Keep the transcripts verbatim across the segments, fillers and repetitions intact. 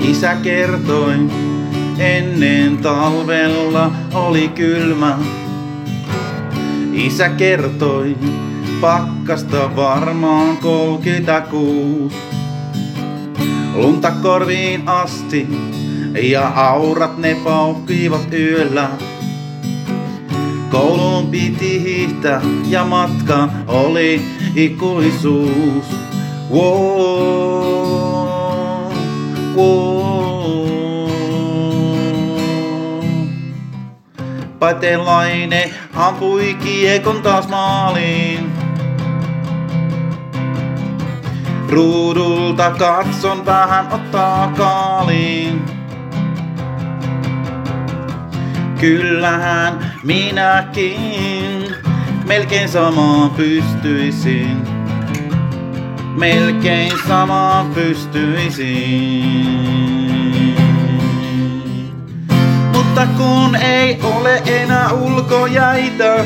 Isä kertoi, ennen talvella oli kylmä. Isä kertoi, pakkasta varmaan kolmekymmentäkuusi. Lunta korviin asti ja aurat ne paukkivat yöllä. Kouluun piti hiihtää ja matka oli ikuisuus. Wow, wow. Patelainen ampui kiekon taas maaliin. Ruudulta katson vähän ottaa kaaliin. Kyllähän minäkin melkein samaan pystyisin. Melkein samaan pystyisin. Mutta kun ei ole enää ulkojäitä,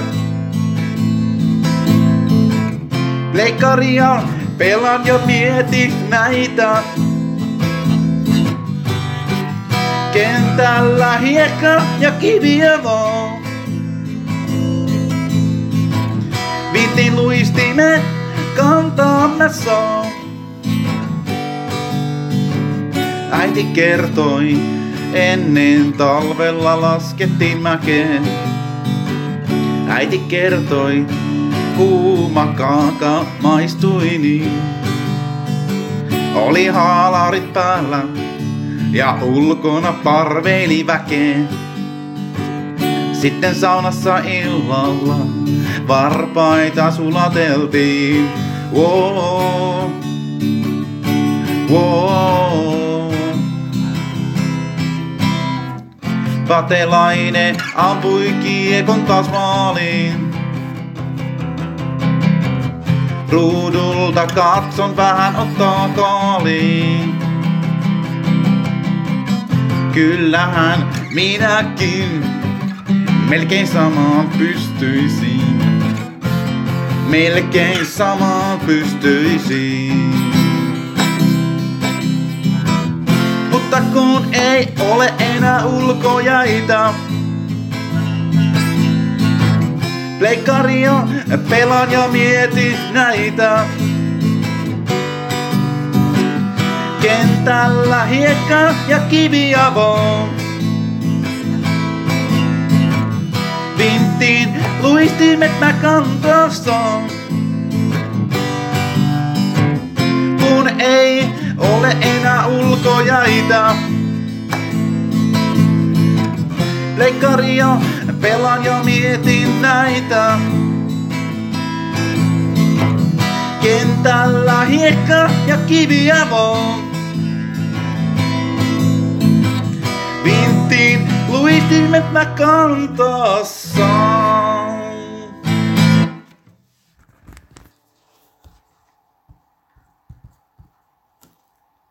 pleikkaria pelaan ja mietin näitä. Kentällä hiekka ja kiviä vaan. Viitin luistimet kantaa mä saan. Äiti kertoi, ennen talvella laskettiin mäkeen. Äiti kertoi, kuuma kaaka maistui niin. Oli haalarit päällä ja ulkona parveili väkeen. Sitten saunassa illalla varpaita sulateltiin. Wow, wow. Patelainen ampui kiekon taas maaliin. Ruudulta katson vähän ottaa kaaliin. Kyllähän minäkin melkein samaan pystyisin. Melkein samaan pystyisin. Mutta kun ei ole enää ulkojäitä, pleikkaria pelaan ja mietin näitä. Kentällä hiekka ja kiviä vaan. Vinttiin luistimet mä kantossaan. Kun ei ole enää ulkojäitä, pleikkaria pelaan ja mietin näitä. Kentällä hiekka ja kiviä vaan. Vinttiin luistimet mä kantossaan.